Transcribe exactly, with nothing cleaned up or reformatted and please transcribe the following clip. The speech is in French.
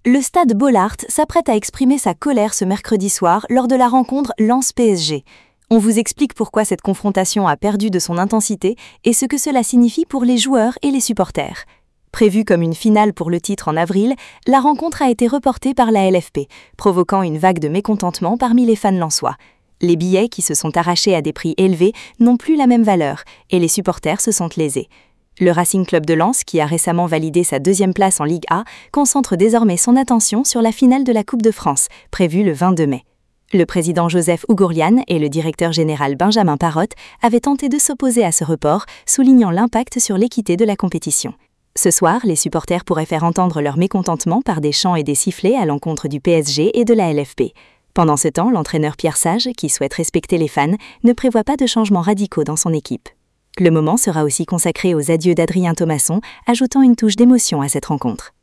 Le stade Bollaert s'apprête à exprimer sa colère ce mercredi soir lors de la rencontre Lens-P S G. On vous explique pourquoi cette confrontation a perdu de son intensité et ce que cela signifie pour les joueurs et les supporters. Prévue comme une finale pour le titre en avril, la rencontre a été reportée par la L F P, provoquant une vague de mécontentement parmi les fans lensois. Les billets qui se sont arrachés à des prix élevés n'ont plus la même valeur et les supporters se sentent lésés. Le Racing Club de Lens, qui a récemment validé sa deuxième place en Ligue A, concentre désormais son attention sur la finale de la Coupe de France, prévue le vingt-deux mai. Le président Joseph Ougourlian et le directeur général Benjamin Parrott avaient tenté de s'opposer à ce report, soulignant l'impact sur l'équité de la compétition. Ce soir, les supporters pourraient faire entendre leur mécontentement par des chants et des sifflets à l'encontre du P S G et de la L F P. Pendant ce temps, l'entraîneur Pierre Sage, qui souhaite respecter les fans, ne prévoit pas de changements radicaux dans son équipe. Le moment sera aussi consacré aux adieux d'Adrien Thomasson, ajoutant une touche d'émotion à cette rencontre.